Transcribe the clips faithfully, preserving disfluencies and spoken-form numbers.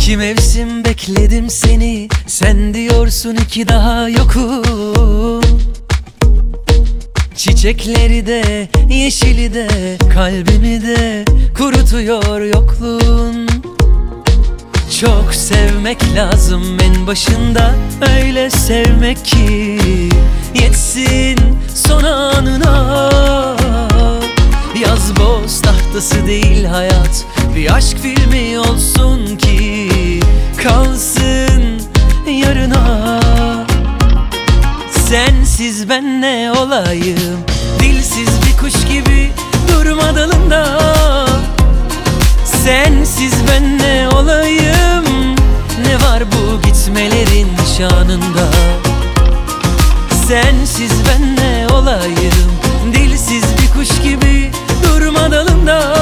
İki mevsim bekledim seni, sen diyorsun iki daha yokum. Çiçekleri de, yeşili de, kalbimi de kurutuyor yokluğun. Çok sevmek lazım en başında, öyle sevmek ki yetsin son anına. Yaz boz tahtası değil hayat, bir aşk filmi olsun ki kalsın yarına. Sensiz ben ne olayım, dilsiz bir kuş gibi durma dalında. Sensiz ben ne olayım, ne var bu gitmelerin şanında. Sensiz ben ne olayım, dilsiz bir kuş gibi durma dalında.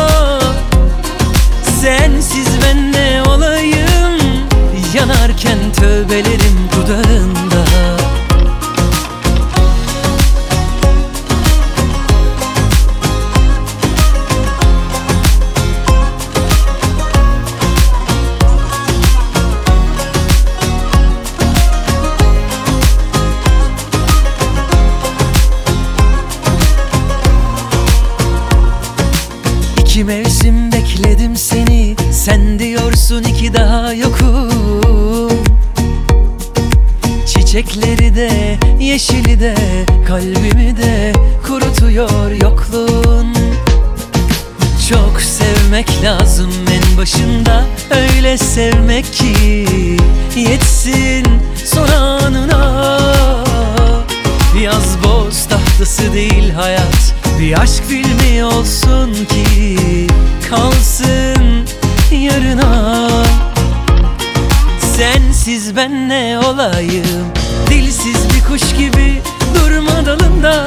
Sensiz ben ne olayım, yanarken tövbelerim dudağında. İki mevsim bekledim seni, sen diyorsun iki daha yokum. Çiçekleri de, yeşili de, kalbimi de kurutuyor yokluğun. Çok sevmek lazım en başında, öyle sevmek ki yetsin son anına. Yaz boz tahtası değil hayat, bir aşk filmi olsun ki kalsın yarına. Sensiz ben ne olayım, dilsiz bir kuş gibi durma dalında.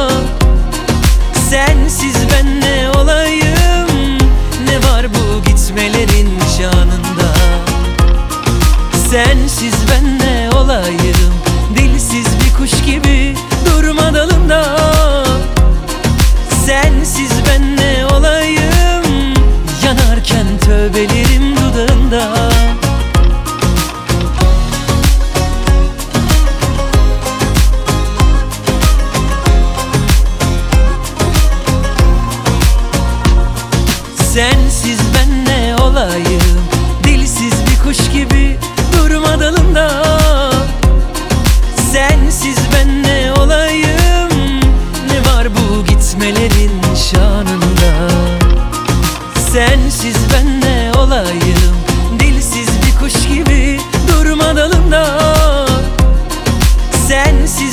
Sensiz ben ne olayım, ne var bu gitmelerin şanında. Sensiz ben ne olayım, dilsiz bir kuş gibi durma dalında. Sensiz ben ne olayım, yanarken tövbelerim dudağında. Sensiz ben ne olayım, dilsiz bir kuş gibi durma dalında. Sensiz ben ne olayım, ne var bu gitmelerin şanında. Sensiz ben ne olayım, dilsiz bir kuş gibi durma dalında. Sensiz